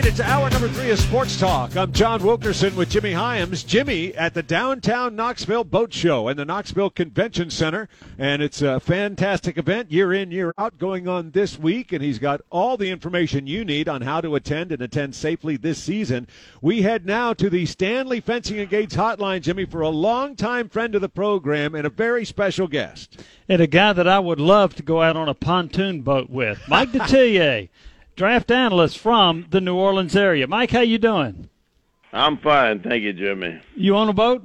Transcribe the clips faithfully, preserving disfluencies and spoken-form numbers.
It's hour number three of Sports Talk. I'm John Wilkerson with Jimmy Hyams. Jimmy at the downtown Knoxville Boat Show and the Knoxville Convention Center. And it's a fantastic event year in, year out going on this week. And he's got all the information you need on how to attend and attend safely this season. We head now to the Stanley Fencing and Gates Hotline, Jimmy, for a longtime friend of the program and a very special guest. And a guy that I would love to go out on a pontoon boat with, Mike Detillier. Draft analyst from the New Orleans area. Mike, how you doing? I'm fine, thank you, Jimmy. You on a boat?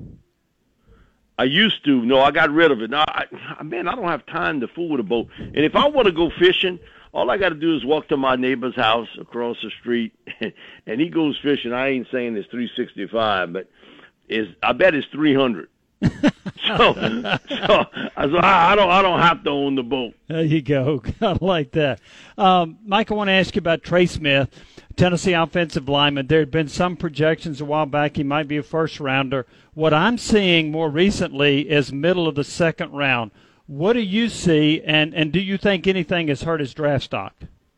I used to. No, I got rid of it. No, I, man, I don't have time to fool with a boat. And if I want to go fishing, all I got to do is walk to my neighbor's house across the street, and he goes fishing. I ain't saying it's three sixty-five, but is I bet it's three hundred. so, so I don't, I don't have to own the boat. There you go. I like that. Um, Mike, I want to ask you about Trey Smith, Tennessee offensive lineman. There had been some projections a while back he might be a first rounder. What I'm seeing more recently is middle of the second round. What do you see, and, and do you think anything has hurt his draft stock?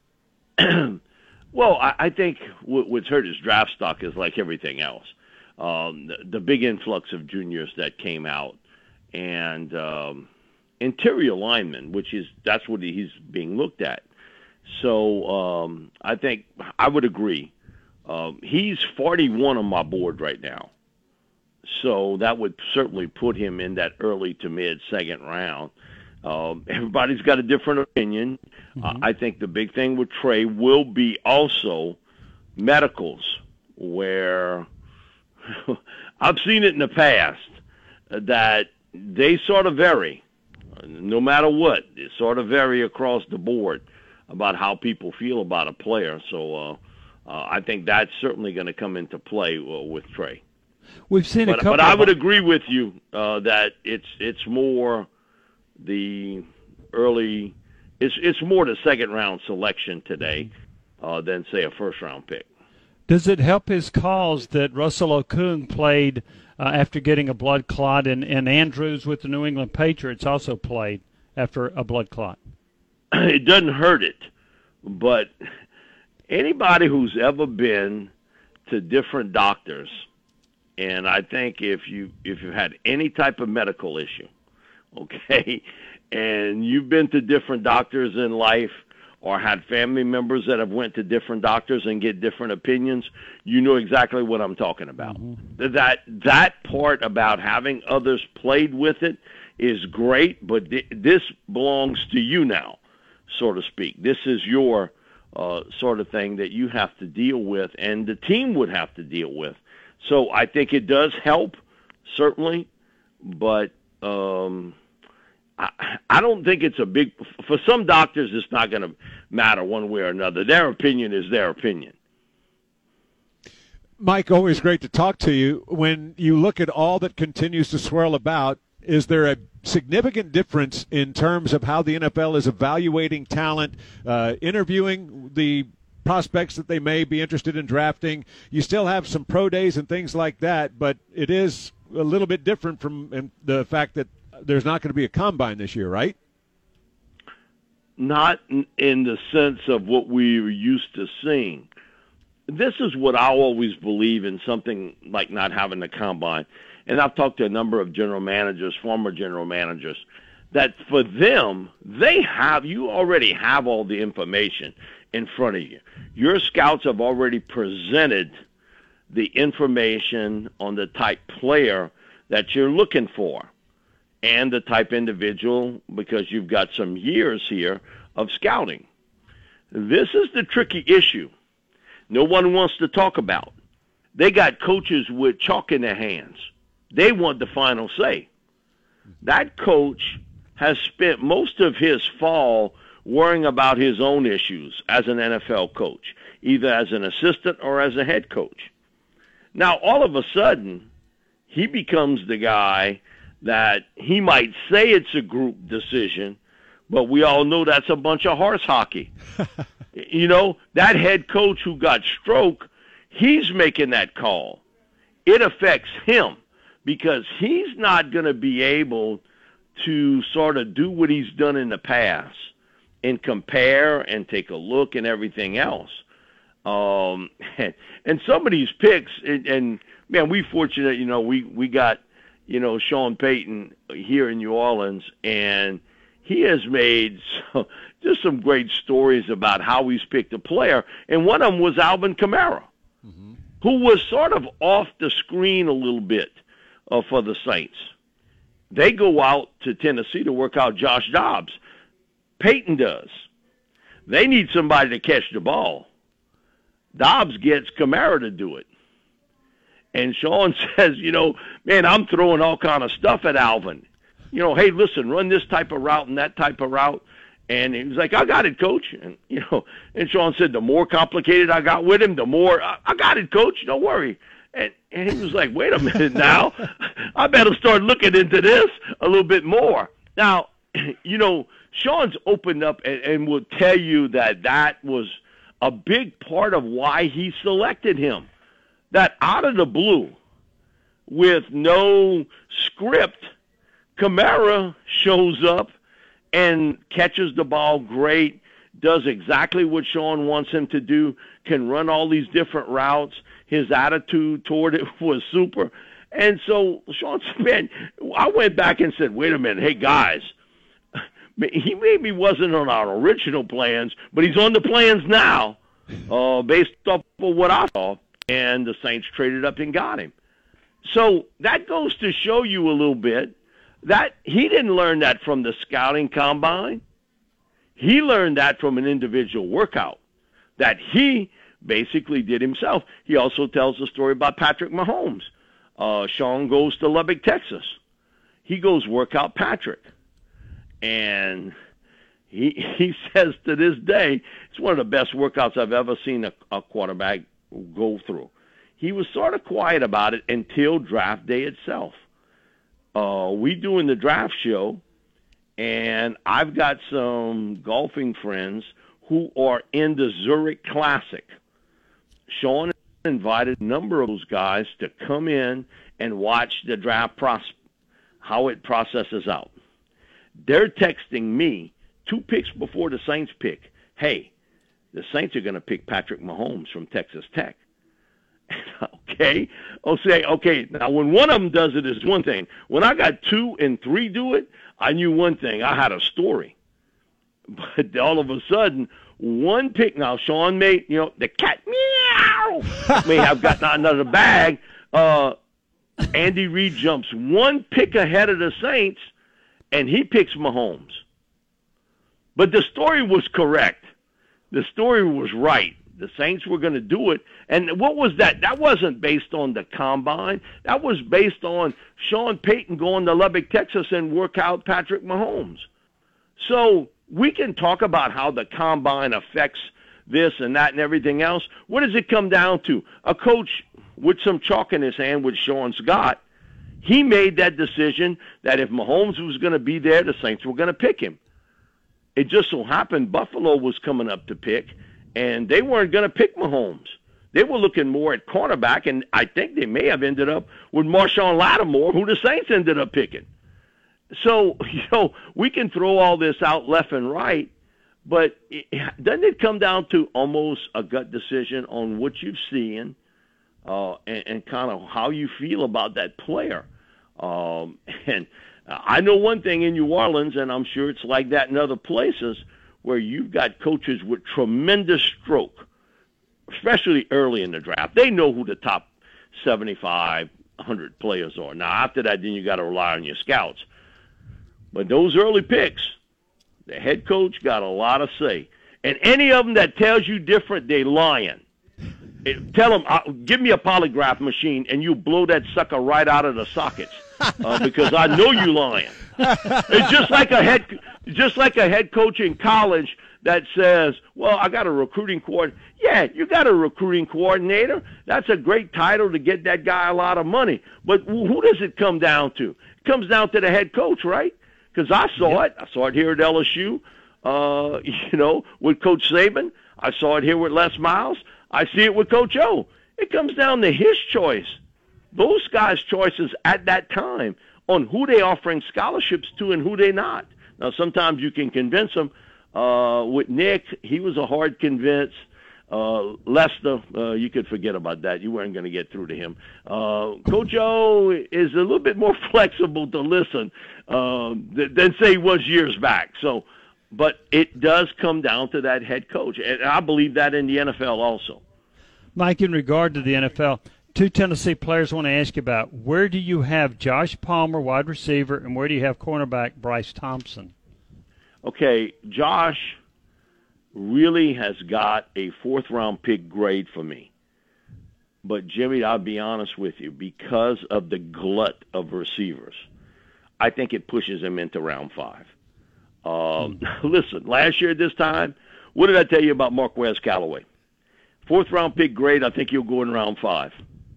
Well, I, I think what, what's hurt his draft stock is like everything else. Um, the, the big influx of juniors that came out, and um, interior linemen, which is that's what he's being looked at. So um, I think I would agree. Um, he's forty-one on my board right now, so that would certainly put him in that early to mid second round. Um, everybody's got a different opinion. Mm-hmm. Uh, I think the big thing with Trey will be also medicals, where I've seen it in the past that they sort of vary, no matter what. They sort of vary across the board about how people feel about a player. So uh, uh, I think that's certainly going to come into play uh, with Trey. We've seen but, a couple. But I of... would agree with you uh, that it's it's more the early. It's it's more the second round selection today uh, than say a first round pick. Does it help his cause that Russell Okung played uh, after getting a blood clot, and, and Andrews with the New England Patriots also played after a blood clot? It doesn't hurt it, but anybody who's ever been to different doctors, and I think if you if you've had any type of medical issue, okay, and you've been to different doctors in life, or had family members that have went to different doctors and get different opinions, you know exactly what I'm talking about. Mm-hmm. That that part about having others played with it is great, but th- this belongs to you now, so to speak. This is your uh, sort of thing that you have to deal with, and the team would have to deal with. So I think it does help, certainly, but um, I, I don't think it's a big – for some doctors, it's not going to matter one way or another. Their opinion is their opinion. Mike, always great to talk to you. When you look at all that continues to swirl about, is there a significant difference in terms of how the N F L is evaluating talent, uh, interviewing the prospects that they may be interested in drafting? You still have some pro days and things like that, but it is a little bit different from the fact that there's not going to be a combine this year, right? Not in the sense of what we were used to seeing. This is what I always believe in, something like not having a combine. And I've talked to a number of general managers, former general managers, that for them, they have, you already have all the information in front of you. Your scouts have already presented the information on the type player that you're looking for, and the type individual, because you've got some years here of scouting. This is the tricky issue no one wants to talk about. They got coaches with chalk in their hands. They want the final say. That coach has spent most of his fall worrying about his own issues as an N F L coach, either as an assistant or as a head coach. Now, all of a sudden, he becomes the guy that he might say it's a group decision, but we all know that's a bunch of horse hockey. You know, that head coach who got stroke, he's making that call. It affects him because he's not going to be able to sort of do what he's done in the past and compare and take a look and everything else. Um, and, and some of these picks, and, and man, we fortunate, you know, we, we got, you know, Sean Payton here in New Orleans, and he has made so, just some great stories about how he's picked a player. And one of them was Alvin Kamara, mm-hmm. who was sort of off the screen a little bit uh, for the Saints. They go out to Tennessee to work out Josh Dobbs. Peyton does. They need somebody to catch the ball. Dobbs gets Kamara to do it. And Sean says, you know, man, I'm throwing all kind of stuff at Alvin. You know, hey, listen, run this type of route and that type of route. And he was like, I got it, coach. And, you know, and Sean said, the more complicated I got with him, the more, I, I got it, coach, don't worry. And, and he was like, wait a minute now. I better start looking into this a little bit more. Now, you know, Sean's opened up and, and will tell you that that was a big part of why he selected him. That out of the blue, with no script, Kamara shows up and catches the ball great, does exactly what Sean wants him to do, can run all these different routes. His attitude toward it was super. And so Sean said, man, I went back and said, wait a minute, hey, guys, he maybe wasn't on our original plans, but he's on the plans now uh, based off of what I saw, and the Saints traded up and got him. So that goes to show you a little bit that he didn't learn that from the scouting combine. He learned that from an individual workout that he basically did himself. He also tells the story about Patrick Mahomes. Uh, Sean goes to Lubbock, Texas. He goes work out Patrick. And he he says to this day, it's one of the best workouts I've ever seen a, a quarterback go through. He was sort of quiet about it until draft day itself. Uh, we doing the draft show, and I've got some golfing friends who are in the Zurich Classic. Sean invited a number of those guys to come in and watch the draft process, how it processes out. They're texting me two picks before the Saints pick. Hey, the Saints are going to pick Patrick Mahomes from Texas Tech. Okay? I'll say, okay, now when one of them does it, it's one thing. When I got two and three do it, I knew one thing. I had a story. But all of a sudden, one pick, now Sean may, you know, the cat meow may have gotten out of the bag. Uh, Andy Reid jumps one pick ahead of the Saints, and he picks Mahomes. But the story was correct. The story was right. The Saints were going to do it. And what was that? That wasn't based on the combine. That was based on Sean Payton going to Lubbock, Texas, and work out Patrick Mahomes. So we can talk about how the combine affects this and that and everything else. What does it come down to? A coach with some chalk in his hand, which Sean's got, he made that decision that if Mahomes was going to be there, the Saints were going to pick him. It just so happened Buffalo was coming up to pick, and they weren't going to pick Mahomes. They were looking more at cornerback, and I think they may have ended up with Marshawn Lattimore, who the Saints ended up picking. So, you know, we can throw all this out left and right, but it, doesn't it come down to almost a gut decision on what you've seen uh, and, and kind of how you feel about that player? Um, and I know one thing in New Orleans, and I'm sure it's like that in other places, where you've got coaches with tremendous stroke, especially early in the draft. They know who the top seventy-five, one hundred players are. Now, after that, then you got to rely on your scouts. But those early picks, the head coach got a lot of say. And any of them that tells you different, they lying. It, tell them, uh, give me a polygraph machine, and you blow that sucker right out of the sockets uh, because I know you lying. It's just like a head, just like a head coach in college that says, well, I got a recruiting coordinator. Yeah, you got a recruiting coordinator. That's a great title to get that guy a lot of money. But who does it come down to? It comes down to the head coach, right? Because I saw yep. it. I saw it here at L S U, uh, you know, with Coach Saban. I saw it here with Les Miles. I see it with Coach O. It comes down to his choice. Those guys' choices at that time on who they offering scholarships to and who they not. Now, sometimes you can convince them. Uh, with Nick, he was a hard convince. Uh, Lester, uh, you could forget about that. You weren't going to get through to him. Uh, Coach O is a little bit more flexible to listen uh, th- than, say, he was years back. So, but it does come down to that head coach, and I believe that in the N F L also. Mike, in regard to the N F L, two Tennessee players I want to ask you about. Where do you have Josh Palmer, wide receiver, and where do you have cornerback Bryce Thompson? Okay, Josh really has got a fourth-round pick grade for me. But, Jimmy, I'll be honest with you, because of the glut of receivers, I think it pushes him into round five. Um, mm. Listen, last year at this time, what did I tell you about Marquez Callaway? Fourth-round pick grade, I think he'll go in round five.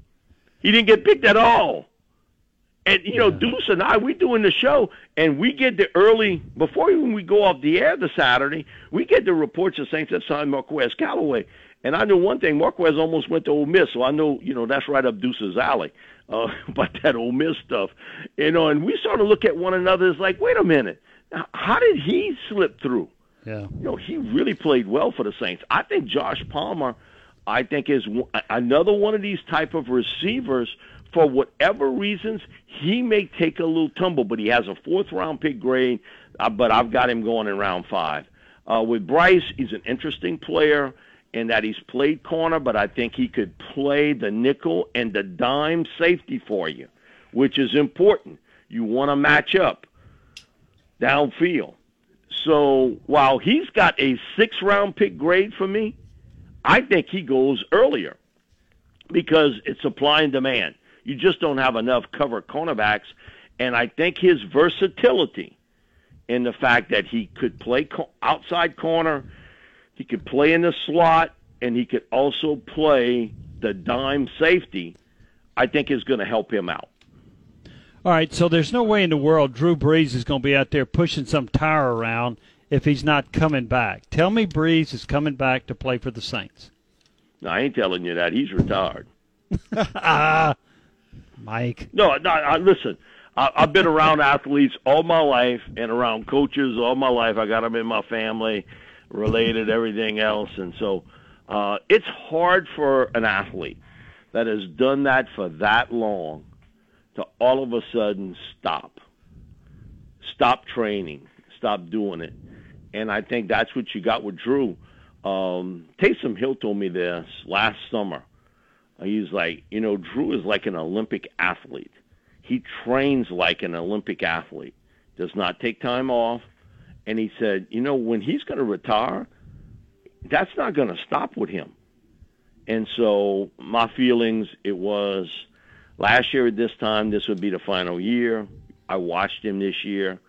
He didn't get picked at all. And, you know, Deuce and I, we're doing the show, and we get the early, before even we go off the air this Saturday, we get the reports of Saints that signed Marquez Callaway. And I know one thing, Marquez almost went to Ole Miss, so I know, you know, that's right up Deuce's alley, uh, about that Ole Miss stuff. You know, and we sort of look at one another as like, wait a minute, now, how did he slip through? Yeah. You know, he really played well for the Saints. I think Josh Palmer, I think, is another one of these type of receivers. For whatever reasons, he may take a little tumble, but he has a fourth-round pick grade, uh, but I've got him going in round five. Uh, with Bryce, he's an interesting player in that he's played corner, but I think he could play the nickel and the dime safety for you, which is important. You want to match up downfield. So while he's got a six-round pick grade for me, I think he goes earlier because it's supply and demand. You just don't have enough cover cornerbacks, and I think his versatility in the fact that he could play co- outside corner, he could play in the slot, and he could also play the dime safety, I think is going to help him out. All right, so there's no way in the world Drew Brees is going to be out there pushing some tire around if he's not coming back. Tell me Brees is coming back to play for the Saints. No, I ain't telling you that. He's retired. Ah. Mike. No, no. I, listen, I, I've been around athletes all my life and around coaches all my life. I got them in my family, related, everything else. And so uh, it's hard for an athlete that has done that for that long to all of a sudden stop. Stop training. Stop doing it. And I think that's what you got with Drew. Um, Taysom Hill told me this last summer. He's like, you know, Drew is like an Olympic athlete. He trains like an Olympic athlete, does not take time off. And he said, you know, when he's going to retire, that's not going to stop with him. And so my feelings, it was last year at this time, this would be the final year. I watched him this year,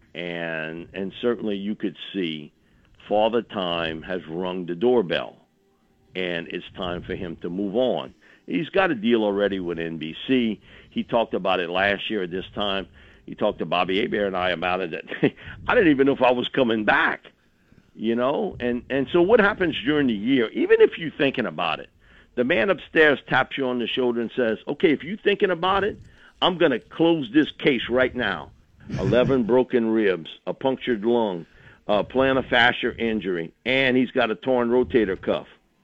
and and certainly you could see Father Time has rung the doorbell, and it's time for him to move on. He's got a deal already with N B C. He talked about it last year at this time. He talked to Bobby Hebert and I about it. That I didn't even know if I was coming back, you know. And, and so what happens during the year, even if you're thinking about it, the man upstairs taps you on the shoulder and says, okay, if you're thinking about it, I'm going to close this case right now. eleven broken ribs, a punctured lung, a plantar fascia injury, and he's got a torn rotator cuff.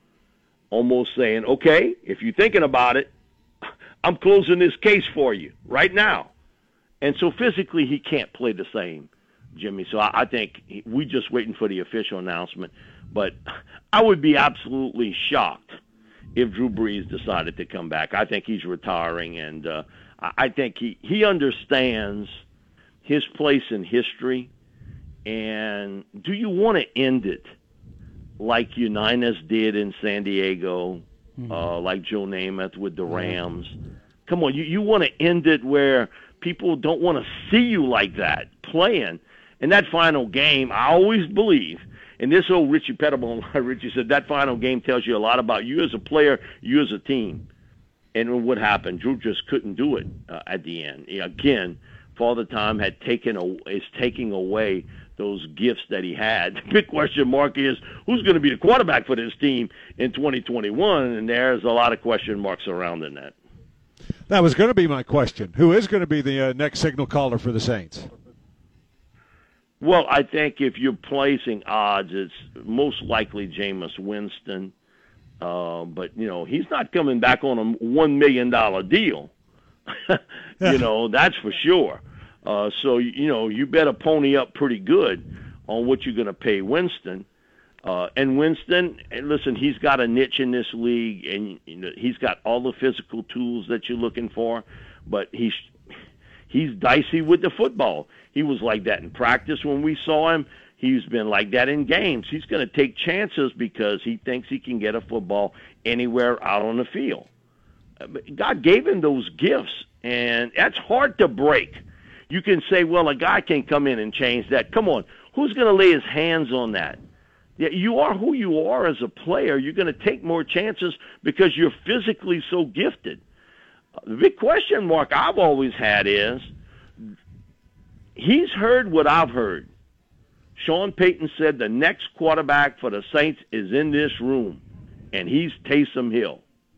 Almost saying, okay, if you're thinking about it, I'm closing this case for you right now. And so physically he can't play the same, Jimmy. So I, I think he, we're just waiting for the official announcement. But I would be absolutely shocked if Drew Brees decided to come back. I think he's retiring, and uh, I think he, he understands his place in history. And do you want to end it like Unitas did in San Diego, mm-hmm. uh, like Joe Namath with the Rams? Come on, you, you want to end it where people don't want to see you like that playing. In that final game, I always believe, and this old Richie Pettibone, Richie said, that final game tells you a lot about you as a player, you as a team. And what happened? Drew just couldn't do it uh, at the end. Again, Father Time had taken a, is taking away those gifts that he had. The big question mark is, who's going to be the quarterback for this team in twenty twenty-one? And there's a lot of question marks surrounding that. That was going to be my question. Who is going to be the uh, next signal caller for the Saints? Well, I think if you're placing odds, it's most likely Jameis Winston. Uh, but, you know, he's not coming back on a one million dollars deal. You know, that's for sure. Uh, so, you know, you better pony up pretty good on what you're going to pay Winston. Uh, and Winston, and listen, he's got a niche in this league, and you know, he's got all the physical tools that you're looking for, but he's he's dicey with the football. He was like that in practice when we saw him. He's been like that in games. He's going to take chances because he thinks he can get a football anywhere out on the field. God gave him those gifts, and that's hard to break. You can say, well, a guy can come in and change that. Come on, who's going to lay his hands on that? Yeah, you are who you are as a player. You're going to take more chances because you're physically so gifted. The big question mark I've always had is, he's heard what I've heard. Sean Payton said the next quarterback for the Saints is in this room, and he's Taysom Hill.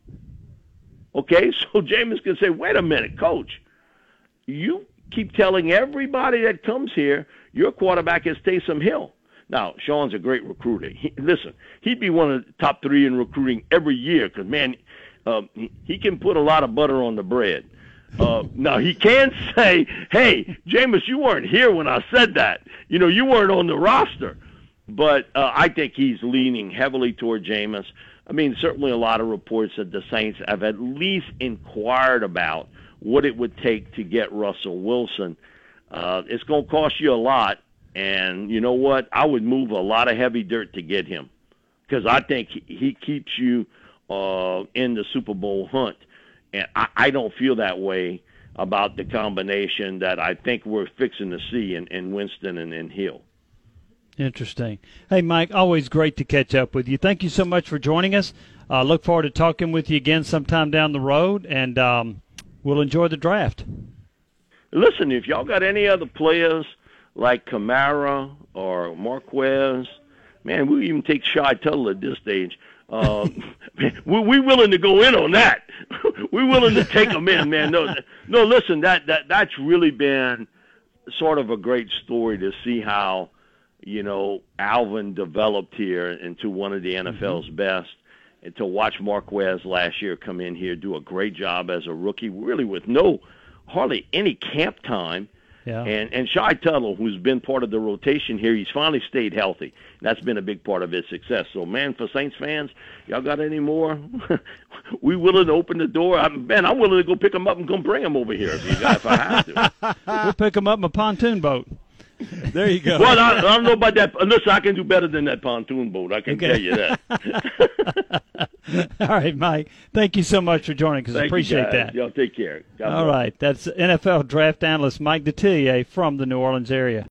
Okay, so Jameis can say, wait a minute, coach. You keep telling everybody that comes here your quarterback is Taysom Hill. Now, Sean's a great recruiter. He, listen, he'd be one of the top three in recruiting every year because, man, uh, he, he can put a lot of butter on the bread. Uh, now, he can say, hey, Jameis, you weren't here when I said that. You know, you weren't on the roster. But uh, I think he's leaning heavily toward Jameis. I mean, certainly a lot of reports that the Saints have at least inquired about what it would take to get Russell Wilson. Uh, it's going to cost you a lot. And you know what? I would move a lot of heavy dirt to get him because I think he, he keeps you uh, in the Super Bowl hunt. And I, I don't feel that way about the combination that I think we're fixing to see in, in Winston and in Hill. Interesting. Hey, Mike, always great to catch up with you. Thank you so much for joining us. I uh, look forward to talking with you again sometime down the road, and um, we'll enjoy the draft. Listen, if y'all got any other players – like Kamara or Marquez, man, we even take Shy Tuttle at this stage. Um, we we willing to go in on that. We're willing to take them in, man. No, no. Listen, that that that's really been sort of a great story to see how, you know, Alvin developed here into one of the N F L's mm-hmm. best, and to watch Marquez last year come in here do a great job as a rookie, really with no hardly any camp time. Yeah. And and Shy Tuttle, who's been part of the rotation here, he's finally stayed healthy. That's been a big part of his success. So, man, for Saints fans, y'all got any more? We willing to open the door? I, man, I'm willing to go pick them up and come bring them over here if, you got, if I have to. We'll pick them up in a pontoon boat. There you go. Well, I, I don't know about that. Listen, I can do better than that pontoon boat. I can okay. tell you that. All right, Mike. Thank you so much for joining us. I appreciate that. Y'all take care. God All bless. right. That's N F L draft analyst Mike Detillier from the New Orleans area.